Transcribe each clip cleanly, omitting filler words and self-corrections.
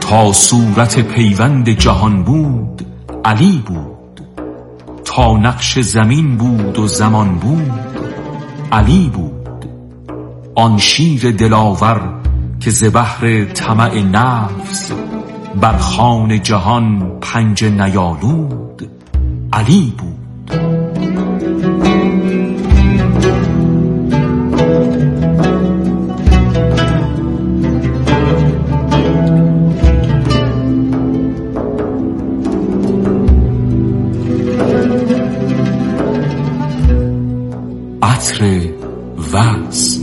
تا صورت پیوند جهان بود علی بود، تا نقش زمین بود و زمان بود علی بود. آن شیر دلاور که ز بحر طمع نفس بر خوان جهان پنجه نیالود علی بود. عطر وصل.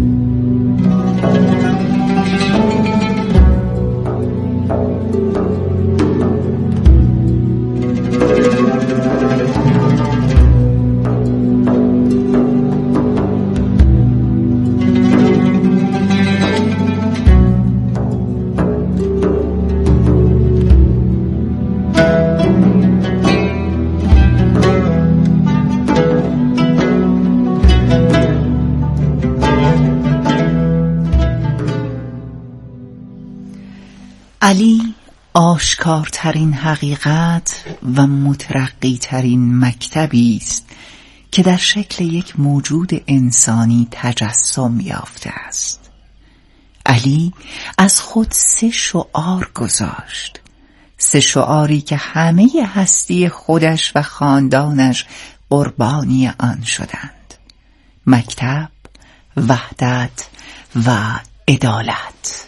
علی آشکارترین حقیقت و مترقیترین مکتبی است که در شکل یک موجود انسانی تجسم یافته است. علی از خود 3 شعار گذاشت، 3 شعاری که همه هستی خودش و خاندانش قربانی آن شدند: مکتب، وحدت و عدالت.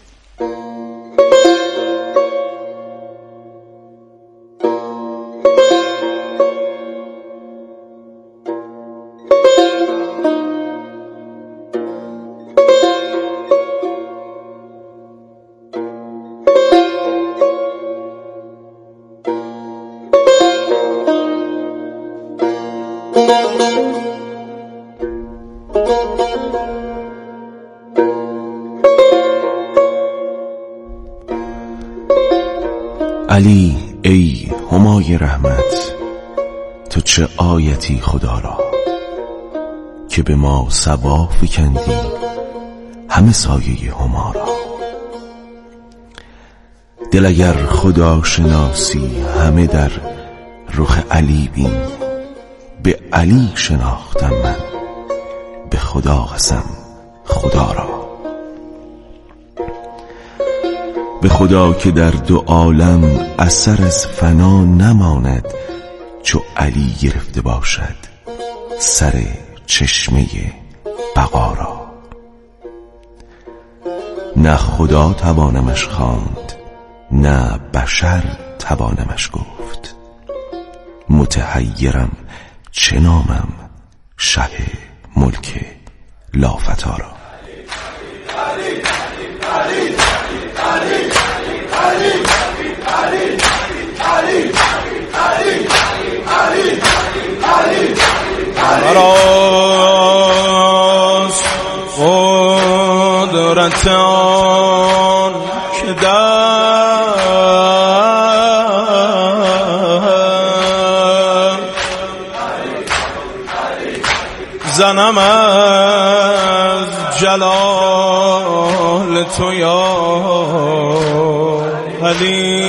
علی ای همای رحمت، تو چه آیتی خدا را که به ما صبا فکندی همه سایه هما را. دل اگر خدا شناسی همه در رخ علی بین، به علی شناختم من به خدا قسم خدا را. به خدا که در 2 عالم اثر از فنا نماند، چو علی گرفته باشد سر چشمه بقا را. نه خدا توانمش خواند نه بشر توانمش گفت، متحیرم چه نامم شه ملک لافتا را. مراست قدرت آن که در زنم از جلال تو یا علی.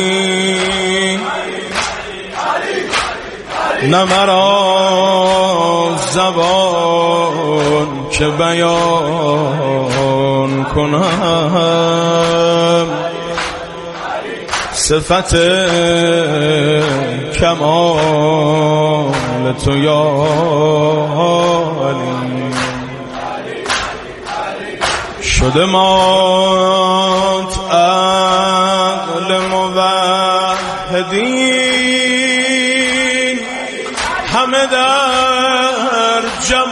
نه مرا زبان که بیان کنم صفت کمال تو یا علی. شده مات عقل موحدین همه در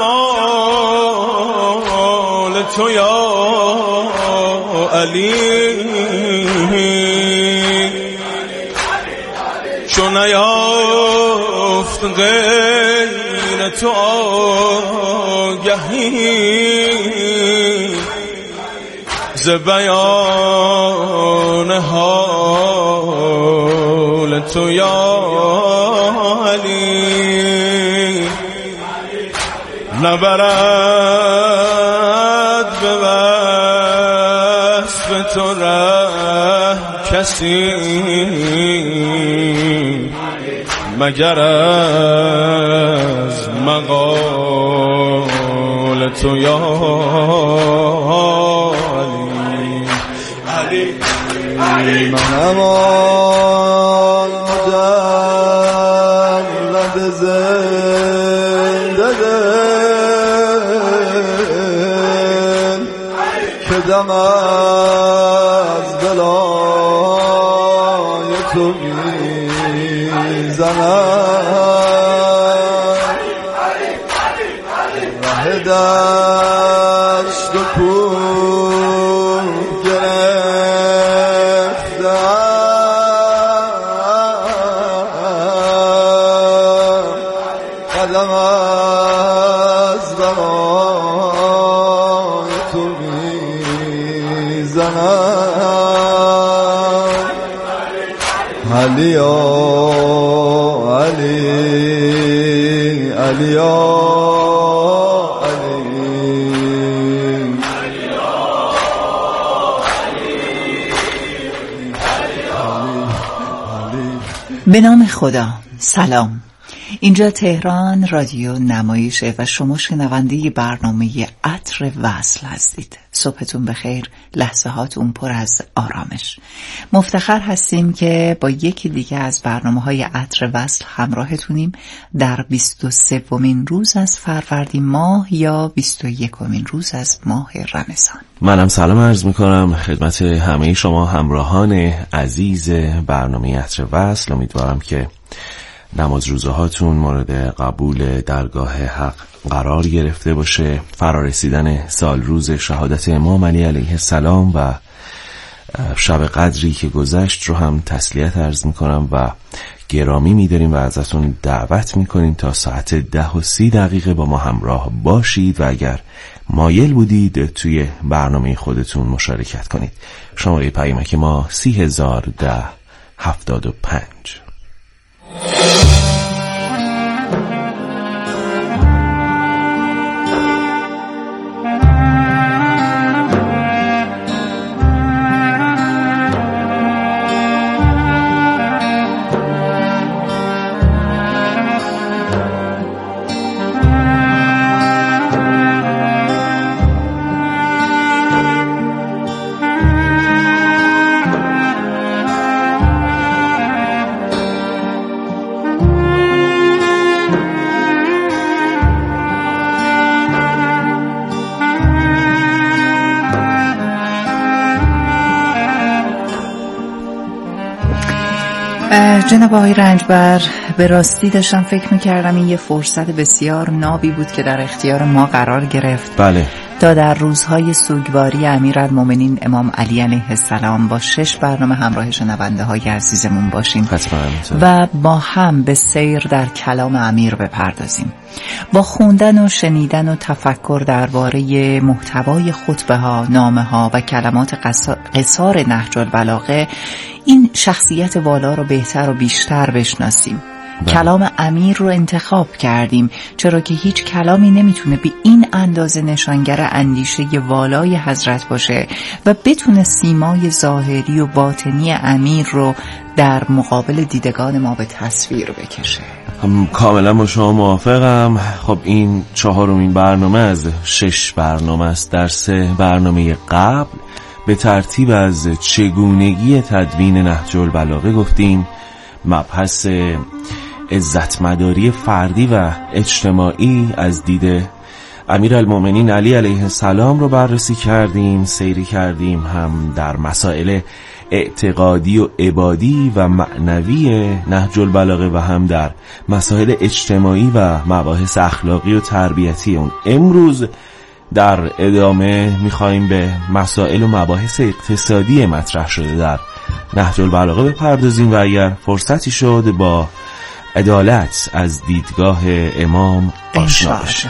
جمال تو یا علی. چون نیافت غیر تو آگهی ز بیان حال تو یا علی. نبرد به وصف تو ره کسی مگر از مقال تو یا علی علی منم آن مجرد زنده دل که دم از بلای تو میزنم ره دشت و کوه گرفتم قدم از برای تو میزنم علیا علی علیا به نام خدا. سلام، اینجا تهران رادیو نمایشه و شما شنونده برنامه عطر وصل هستید. صبحتون بخیر، لحظه هاتون پر از آرامش. مفتخر هستیم که با یکی دیگه از برنامه‌های عطر وصل همراهتونیم در 23مین روز از فروردین ماه یا 21مین روز از ماه رمضان. منم سلام عرض میکنم خدمت همه شما همراهان عزیز برنامه عطر وصل. امیدوارم که نماز روزه هاتون مورد قبول درگاه حق قرار گرفته باشه. فرارسیدن سال روز شهادت امام علی علیه السلام و شب قدری که گذشت رو هم تسلیت عرض میکنم و گرامی میداریم و ازتون دعوت میکنیم تا ساعت 10:30 با ما همراه باشید و اگر مایل بودید توی برنامه خودتون مشارکت کنید. شماره پیامک ما 301075. جناب آقای رنجبر، به راستی داشتم فکر میکردم این یه فرصت بسیار نابی بود که در اختیار ما قرار گرفت. بله. تا در روزهای سوگواری امیرالمومنین امام علی علیه السلام با 6 برنامه همراه شنونده های عزیزمون باشیم و با هم به سیر در کلام امیر بپردازیم. با خوندن و شنیدن و تفکر درباره محتوای خطبه ها، نامه ها و کلمات قصار نهج البلاغه این شخصیت والا رو بهتر و بیشتر بشناسیم. کلام امیر رو انتخاب کردیم چرا که هیچ کلامی نمیتونه به این اندازه نشانگر اندیشه والای حضرت باشه و بتونه سیمای ظاهری و باطنی امیر رو در مقابل دیدگان ما به تصویر بکشه. کاملا با شما موافقم. خب این 4مین برنامه از 6 برنامه است. در 3 برنامه قبل به ترتیب از چگونگی تدوین نهج البلاغه گفتیم، مبحث عزتمداری فردی و اجتماعی از دید امیرالمومنین علی علیه السلام رو بررسی کردیم، سیری کردیم هم در مسائل اعتقادی و عبادی و معنوی نهج البلاغه و هم در مسائل اجتماعی و مباحث اخلاقی و تربیتی اون. امروز در ادامه میخواییم به مسائل و مباحث اقتصادی مطرح شده در نهج البلاغه بپردازیم و اگر فرصتی شد با عدالت از دیدگاه امام آشنا بشیم.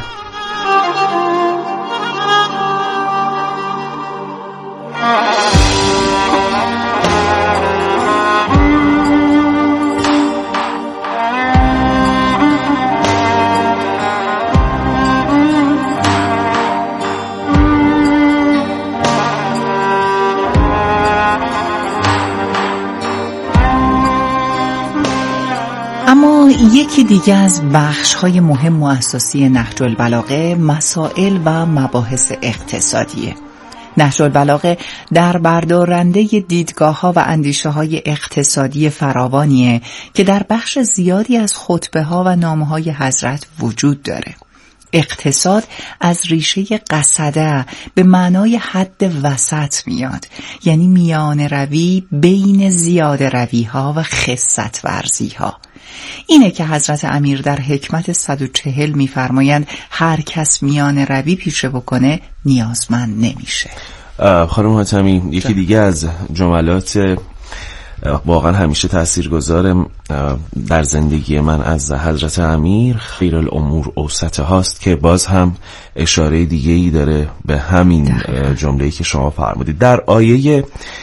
یکی دیگه از بخش‌های مهم و اساسی نهج البلاغه مسائل و مباحث اقتصادیه. نهج البلاغه در بردارنده دیدگاه‌ها و اندیشه‌های اقتصادی فراوانیه که در بخش زیادی از خطبه‌ها و نامه‌های حضرت وجود داره. اقتصاد از ریشه قصده به معنای حد وسط میاد، یعنی میان روی بین زیاده روی ها و خست ورزی ها. اینه که حضرت امیر در حکمت 140 میفرمایند هر کس میان روی پیشه بکنه نیازمند نمیشه. خانم حاتمی، یکی دیگه از جملات واقعا همیشه تاثیرگذار در زندگی من از حضرت امیر خیر الامور اوسط هاست که باز هم اشاره دیگه‌ای داره به همین جمله‌ای که شما فرمودید. در آیه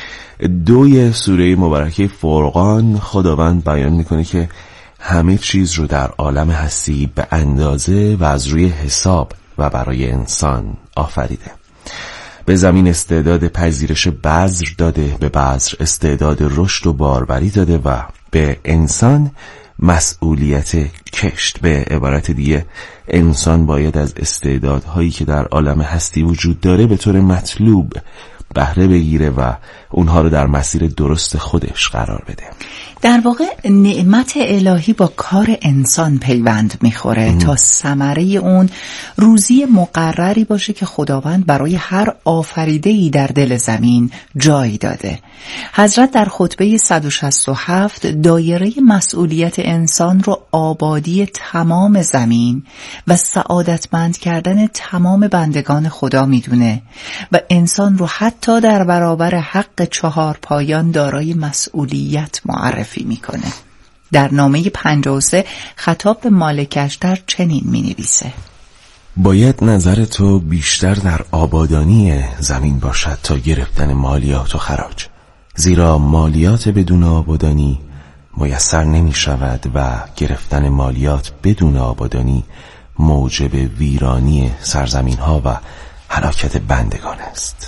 2 سوره مبارکه فرقان خداوند بیان میکنه که همه چیز رو در عالم هستی به اندازه و از روی حساب و برای انسان آفریده. به زمین استعداد پذیرش بذر داده، به بذر استعداد رشد و باروری داده و به انسان مسئولیت کشت. به عبارت دیگه انسان باید از استعدادهایی که در عالم هستی وجود داره به طور مطلوب بهره بگیره و اونها رو در مسیر درست خودش قرار بده. در واقع نعمت الهی با کار انسان پیوند میخوره تا ثمره اون روزی مقرری باشه که خداوند برای هر آفریده‌ای در دل زمین جای داده. حضرت در خطبه 167 دایره مسئولیت انسان رو آبادی تمام زمین و سعادتمند کردن تمام بندگان خدا میدونه و انسان رو حتی در برابر حق 4 پایان دارای مسئولیت معرفی میکنه. در نامه 53 خطاب به مالک اشتر چنین مینویسه: باید نظر تو بیشتر در آبادانی زمین باشد تا گرفتن مالیات و خراج، زیرا مالیات بدون آبادانی میسر نمی شود و گرفتن مالیات بدون آبادانی موجب ویرانی سرزمین ها و هلاکت بندگان است.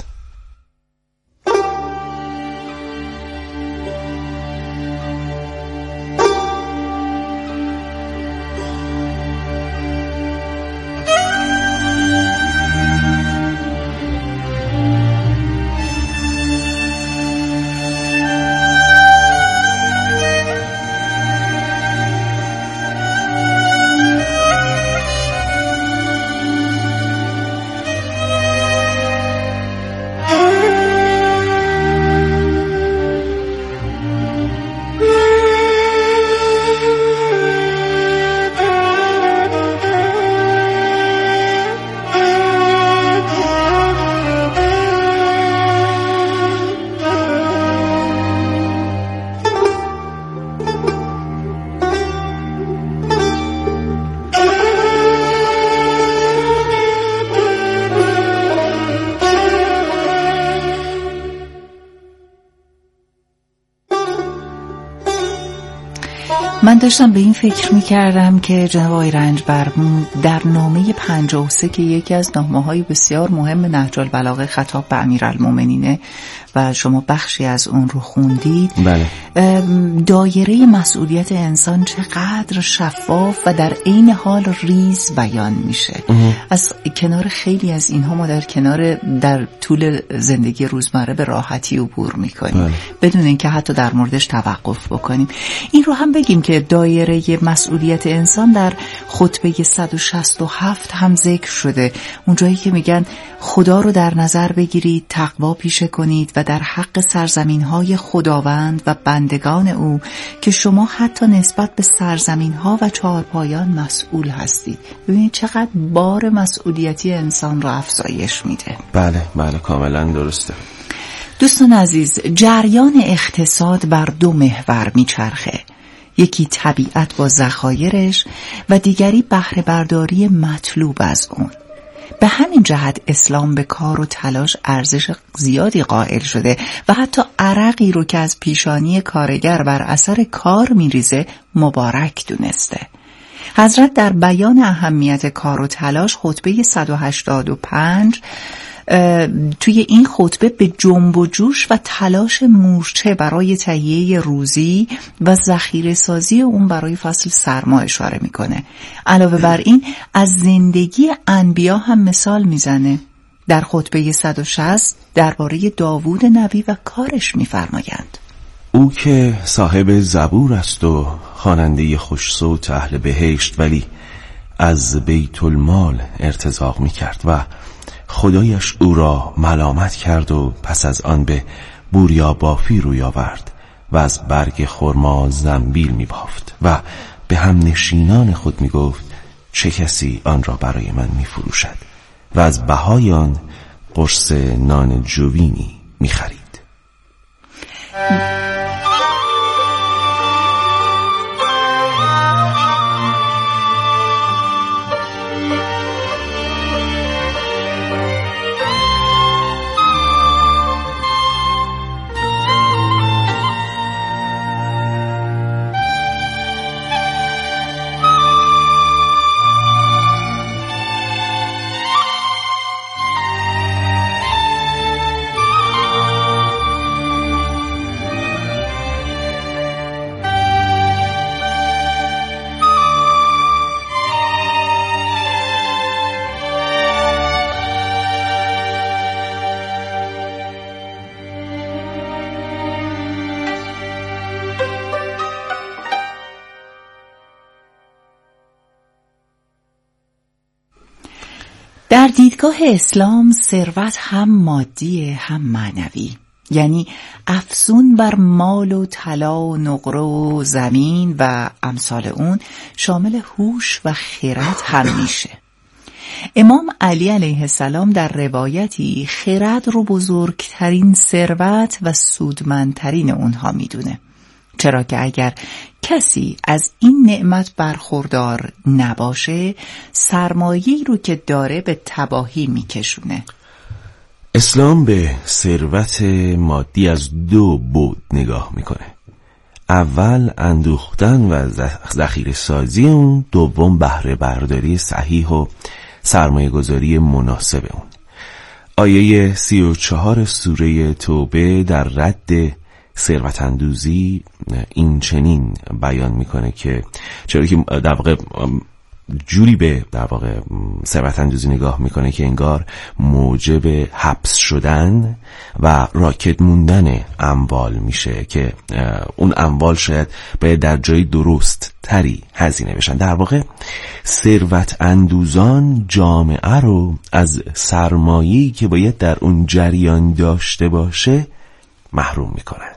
من داشتم به این فکر می‌کردم که جناب آقای رنجبر در نامه 53 که یکی از نامه‌های بسیار مهم نهج البلاغه خطاب به امیرالمومنینه و شما بخشی از اون رو خوندید، بله. دایره مسئولیت انسان چقدر شفاف و در عین حال ریز بیان میشه. از کنار خیلی از اینها ما در طول زندگی روزمره به راحتی عبور میکنیم بدون اینکه حتی در موردش توقف بکنیم. این رو هم بگیم که دایره مسئولیت انسان در خطبه 167 هم ذکر شده، اونجایی که میگن خدا رو در نظر بگیرید، تقوا پیشه کنید و در حق سرزمین‌های خداوند و بندگان او که شما حتی نسبت به سرزمین‌ها و چهارپایان مسئول هستید. ببینید چقدر بار مسئولیتی انسان رو افزایش میده. بله کاملا درسته. دوستان عزیز، جریان اقتصاد بر 2 محور میچرخه، یکی طبیعت با ذخایرش و دیگری بهره برداری مطلوب از اون. به همین جهت اسلام به کار و تلاش ارزش زیادی قائل شده و حتی عرقی رو که از پیشانی کارگر بر اثر کار میریزه مبارک دونسته. حضرت در بیان اهمیت کار و تلاش خطبه 185 توی این خطبه به جنب و جوش و تلاش مورچه برای تهیه روزی و ذخیره سازی اون برای فصل سرما اشاره میکنه. علاوه بر این از زندگی انبیا هم مثال میزنه. در خطبه 160 درباره داوود نبی و کارش میفرمایند: او که صاحب زبور است و خواننده خوش‌صوت اهل بهشت، ولی از بیت المال ارتزاق می کرد و خدایش او را ملامت کرد و پس از آن به بوریا بافی روی آورد و از برگ خرما زنبیل می بافت و به هم نشینان خود می گفت چه کسی آن را برای من می فروشد و از بهای آن قرص نان جوینی می خرید. در دیدگاه اسلام ثروت هم مادی هم معنوی، یعنی افزون بر مال و طلا و نقره و زمین و امثال اون شامل هوش و خرد هم میشه. امام علی علیه السلام در روایتی خرد رو بزرگترین ثروت و سودمندترین اونها میدونه، چرا که اگر کسی از این نعمت برخوردار نباشه سرمایه‌ای رو که داره به تباهی میکشونه. اسلام به ثروت مادی از دو بعد نگاه میکنه. اول اندوختن و ذخیره سازی اون، دوم بهره برداری صحیح و سرمایه گذاری مناسب اون. آیه 34 سوره توبه در رد ثروت اندوزی این چنین بیان میکنه که چرا که در واقع جوری به در واقع ثروت اندوزی نگاه میکنه که انگار موجب حبس شدن و راکد موندن اموال میشه که اون اموال شاید باید در جای درست تری هزینه بشن. در واقع ثروت اندوزان جامعه رو از سرمایه‌ای که باید در اون جریان داشته باشه محروم میکنن.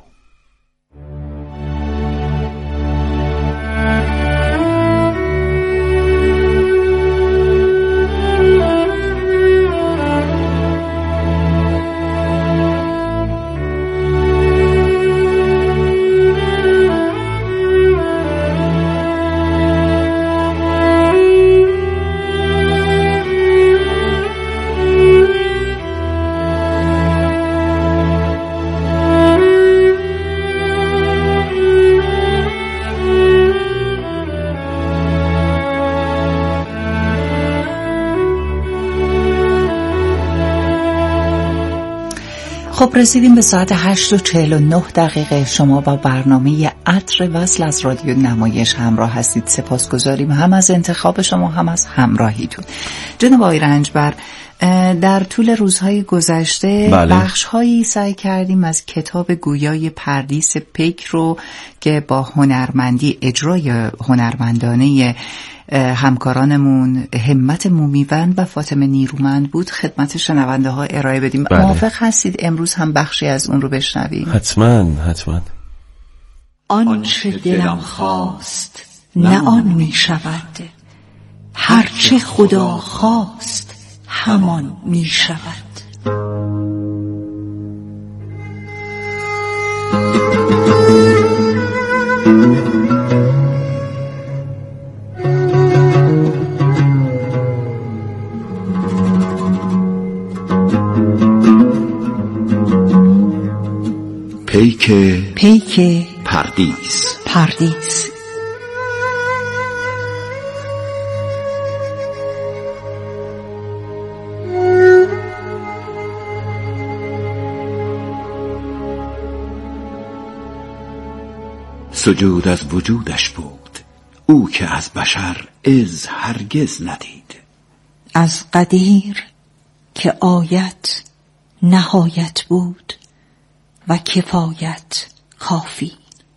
خب رسیدیم به ساعت 8:49. شما با برنامه عطر وصل از رادیو نمایش همراه هستید. سپاسگزاریم هم از انتخاب شما هم از همراهیتون. جناب آقای رنجبر، در طول روزهای گذشته بخش‌هایی سعی کردیم از کتاب گویای پردیس پیک رو که با هنرمندی اجرای هنرمندانه همکارانمون همت مومیوند و فاطمه نیرومند بود خدمت شنونده ها ارائه بدیم. موافق هستید امروز هم بخشی از اون رو بشنویم؟ حتما. آنچه دلم خواست نه آن می شود، هرچه خدا خواست همان می شود. پیک پردیس. سجود از وجودش بود، او که از بشر عز هرگز ندید. از قدیر که آیت نهایت بود و کفایت کافی.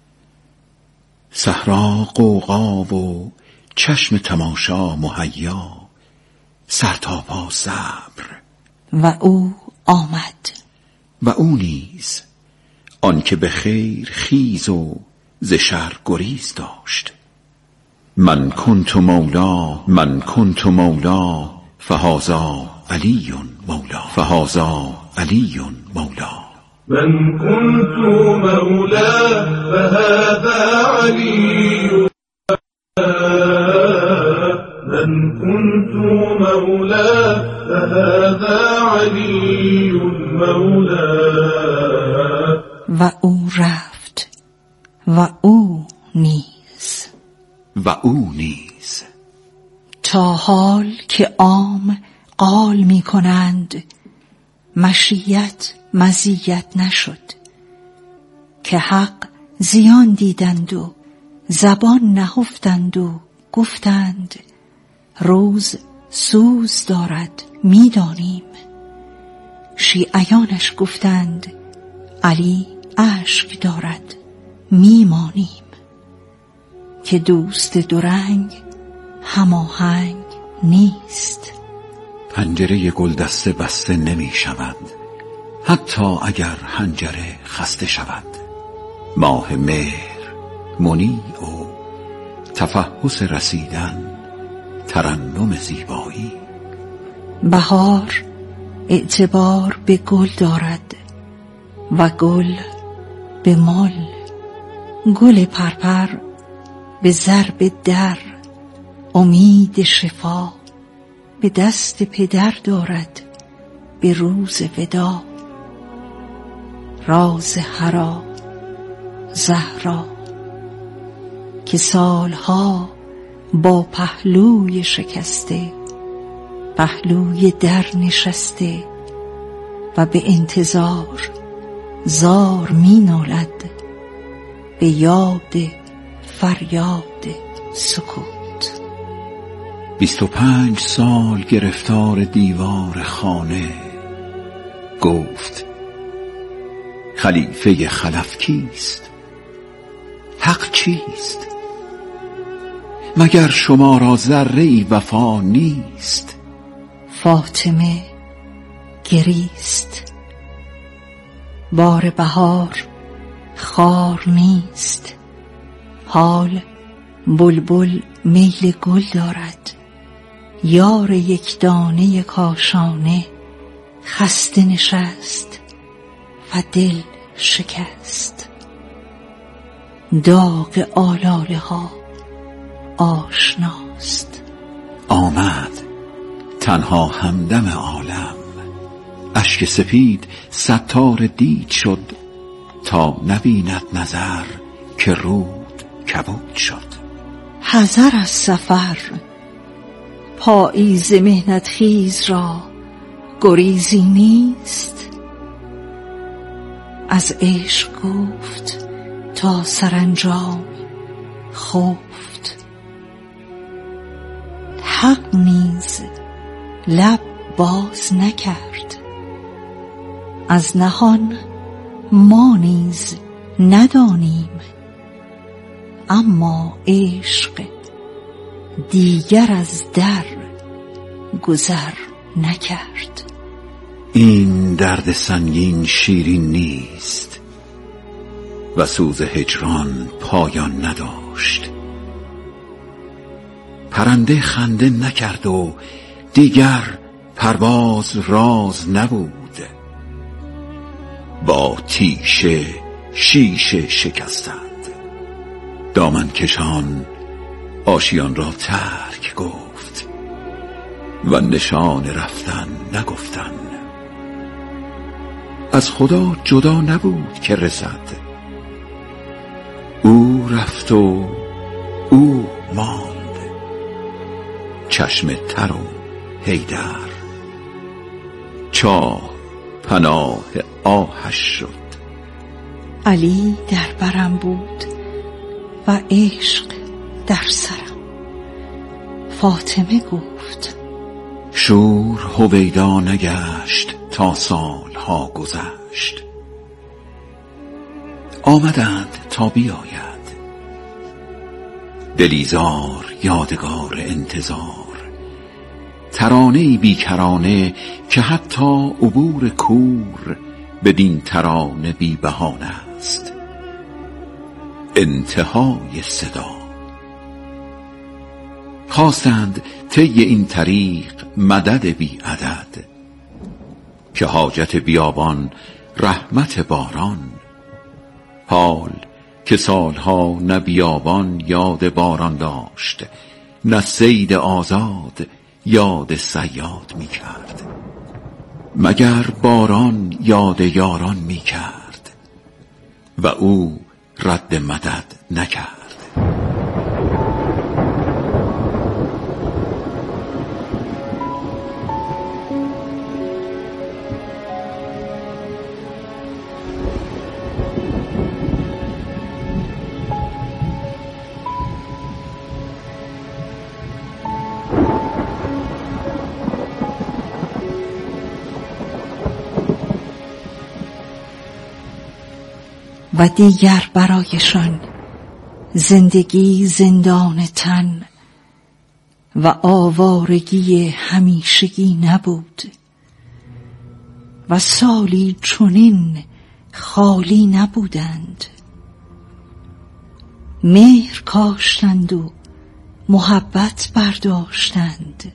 صحرا غوغا و چشم تماشا مهیا، سر تا پا صبر و او آمد. و او نیز آنکه به خیر خیز و ز شر گریز داشت. من کنت مولا فهذا علی مولا، فهذا علی مولا. من كنت مولا فهذا علي، من كنت مولا فهذا علي مولا. و او رفت و او نیز، و او نیز تا حال که عام قال می کنند مشیت مزیت نشد، که حق زیان دیدند و زبان نهفتند و گفتند روز سوز دارد میدانیم. شیعیانش گفتند علی اشک دارد میمانیم، که دوست دورنگ هماهنگ نیست. پنجره گلدسته بسته نمی شود، حتی اگر حنجره خسته شود. ماه مهر منیع و تفحص رسیدن، ترنم زیبایی. بهار اعتبار به گل دارد و گل به مل. گل پرپر به ضرب در، امید شفا به دست پدر دارد به روز ودا. راز حرا زهرا که سالها با پهلوی شکسته، پهلوی در نشسته و به انتظار زار می نالد به یاد فریاد سکوت. 25 سال گرفتار دیوار خانه، گفت خلیفه خلف کیست؟ حق چیست؟ مگر شما را ذره‌ای وفا نیست؟ فاطمه گریست. بار بهار خار نیست، حال بلبل میل گل دارد. یار یک دانه کاشانه خسته نشست و دل شکست. داغ آلاله ها آشناست. آمد تنها همدم عالم، اشک سپید ستار دید شد، تا نبیند نظر که رود کبود شد. حذر از سفر، پاییز مهنت خیز را گریزی نیست. از عشق گفت تا سرانجام خفت. حق نیز لب باز نکرد، از نهان ما نیز ندانیم. اما عشق دیگر از در گذر نکرد. این درد سنگین شیرین نیست و سوز هجران پایان نداشت. پرنده خنده نکرد و دیگر پرواز راز نبود. با تیشه شیشه شکستند، دامن کشان آشیان را ترک گفت و نشان رفتن نگفتن. از خدا جدا نبود که رسد، او رفت و او ماند. چشم تر و حیدر چاه پناه آهش شد. علی در برم بود و عشق در سرم. فاطمه گفت شور هویدا نگشت تا سالها گذشت. آمدند تا بیاید دلیزار یادگار انتظار، ترانه‌ای بیکرانه که حتی عبور کور بدین ترانه بی بهانه است. انتهای صدا خواستند طی این طریق مدد بی عدد، که حاجت بیابان رحمت باران. حال که سالها نه بیابان یاد باران داشت، نه صید آزاد یاد صیاد می کرد، مگر باران یاد یاران می کرد و او رد مدد نکرد. و دیگر برایشان زندگی زندان تن و آوارگی همیشگی نبود و سالی چنین خالی نبودند. مهر کاشتند و محبت برداشتند،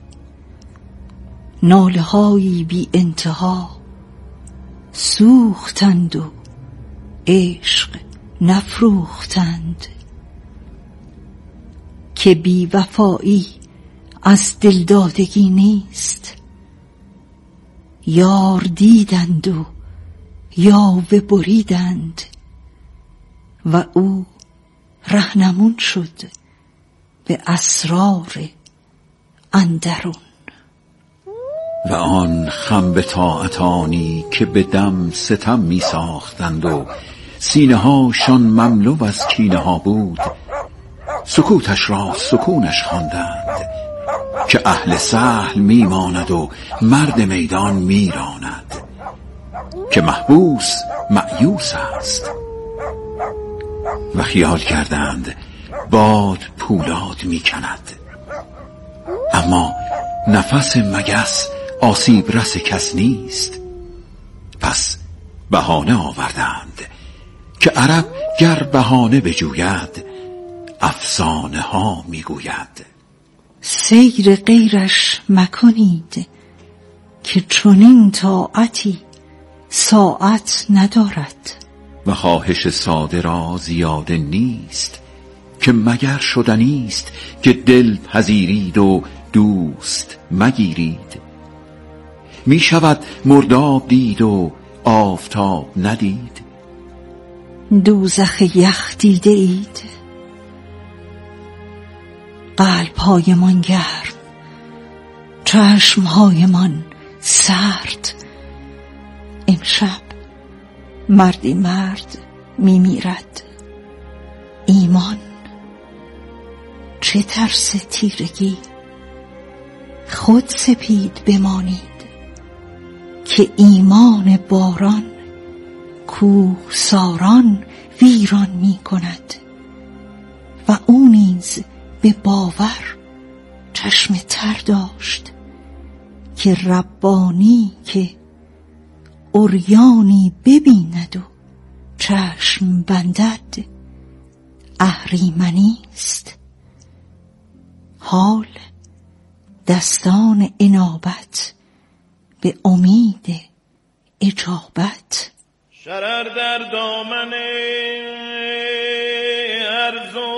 ناله‌هایی بی انتها سوختند و عشق نفروختند. که بی وفایی از دلدادگی نیست، یار دیدند و یاوه بریدند و او رهنمون شد به اسرار اندرون. و آن خم به طاعتانی که به دم ستم می ساختند و سینه هاشان مملو از کینه ها بود، سکوتش را سکونش خواندند، که اهل سهل می ماند و مرد میدان می راند، که محبوس مأیوس است. و خیال کردند باد پولاد می کند، اما نفس مگس آسیب رس کس نیست. پس بهانه آوردند که عرب گر بهانه بجوید افسانه ها میگوید. سیر غیرش مکنید که چنین طاعتی ساعت ندارد. و خواهش ساده را زیاده نیست، که مگر شدنیست که دل پذیرید و دوست مگیرید. می شود مرداب دید و آفتاب ندید. دوزخ یخ دیده اید، قلب‌هایمان گرم، چشم‌هایمان سرد. امشب مردی مرد می میرد. ایمان چه ترس تیرگی، خود سپید بمانید، که ایمان باران کوه ساران ویران می کند و او نیز به باور چشم تر داشت، که ربانی که عریانی ببیند و چشم بندد اهریمنی است. حال دستان انابت به امید اجابت. شرر در دامن ارض و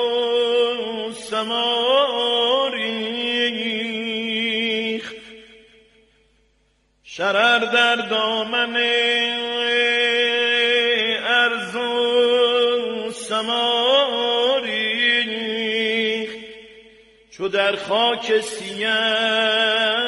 سما ریخت، شرر در دامن ارض و سما ریخت، چو در خاک سیه